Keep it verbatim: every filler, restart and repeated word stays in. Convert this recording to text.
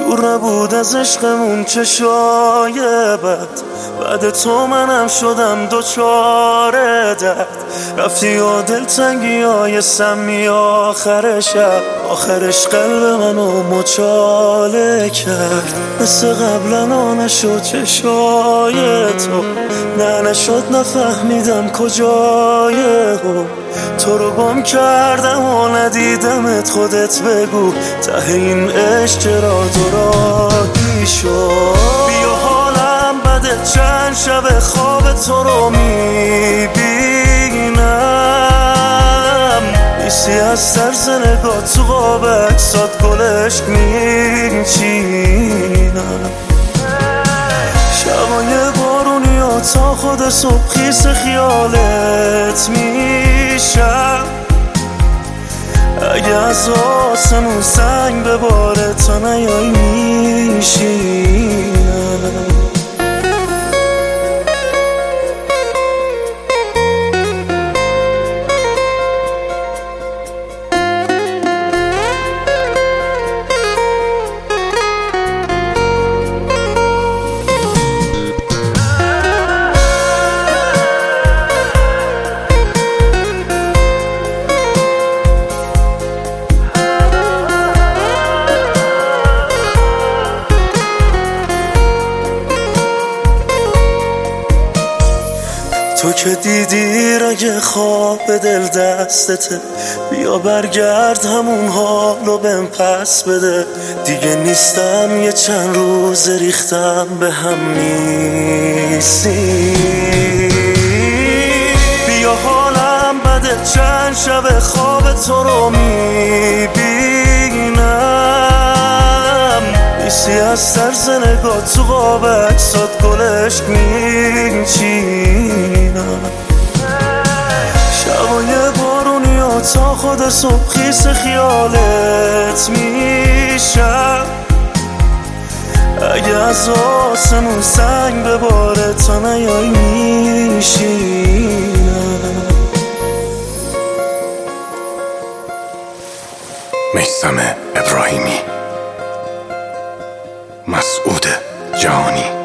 دور نبود از عشقمون چشای بد، بعد تو منم شدم دوچاره درد. رفتی و دلتنگی های سمی آخر شب، آخرش قلب منو مچاله کرد. مثل قبلا نشد چشای تو، نه نشد نفهمیدم کجای هم. تو رو گم کردم و ندیدمت، خودت بگو ته این عشق چرا دورایی شد. بیا حالم بده، چند شب خواب تو رو میبینم، نیستی از طرز نگاه تو قاب عکسات گلشک میچینم. شبای بارونی و تا خود صبح خیس خیالت میشم. اگه از آسمون سنگ بباره تا نیایی میشینم. تو که دیدی رگ خواب دل دستته، بیا برگرد همون حالو بهم پس بده. دیگه نیستم یه چند روز ریختم به هم نیستی. بیا حالم بده، چند شب خواب تو رو میبینم، نیستی از طرز نگاه تو قاب عکسات گلشک میچینم. شبای بارونی و تا خود صبح خیس خیالت میشم. اگه از آسمون سنگ بباره تا نیایی میشینم. میثم ابراهیمی، مسعود جهانی.